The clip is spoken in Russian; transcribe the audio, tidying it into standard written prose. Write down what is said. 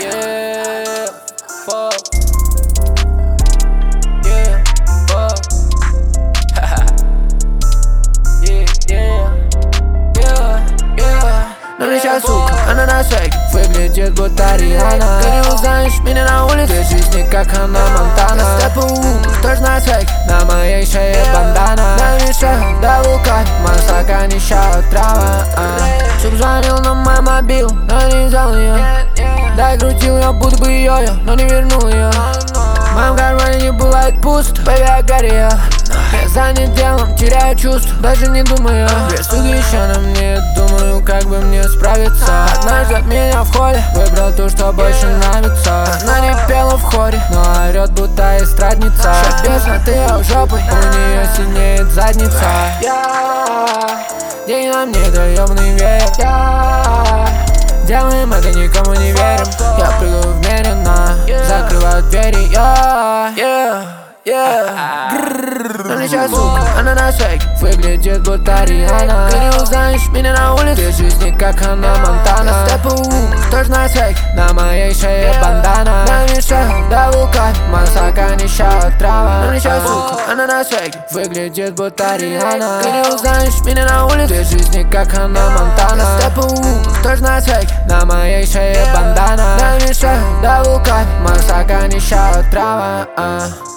Yeah, fuck. Yeah, fuck. Yeah. Но ничья сука, она на шаге, выглядит будто Риhanna. Ты не узнаешь меня на улице, жизни как Ханна Монтана. Степу тоже на шаге, на моей шее бандана. На вещах до вулкана, моя стакан нищая трава. Чтоб звонил на мой мобил, но не взял ее. Да, крутил я, будто бы ее, но не вернул ее. В моем кармане не бывает пусто, baby, I got it. Я занят делом, теряю чувства, даже не думаю. Две суки еще на мне, думаю, как бы мне справиться. Однажды от меня в холле выбрал то, что больше нравится. Она не пела в хоре, но орет, будто эстрадница. Бесно, ты ее жопой, у нее синеет задница. День на мне, да ёбаный веер. Делаем это, никому не верим. Я прыгаю вмеренно, закрываю двери. Но ничья сука, она на шаге, выглядит будто Риhanna. Ты не узнаешь меня на улице, жизни как Ханна Монтана. Степу тоже на шаге, на моей шее бандана. На вещах до вулкана, моя стакан нищая трава. Но ничья сука, она на шаге, выглядит будто Риhanna. Ты не узнаешь меня на улице, жизни как Ханна Монтана. Степу тоже на шаге, на моей шее бандана. На вещах до вулкана, моя стакан нищая трава.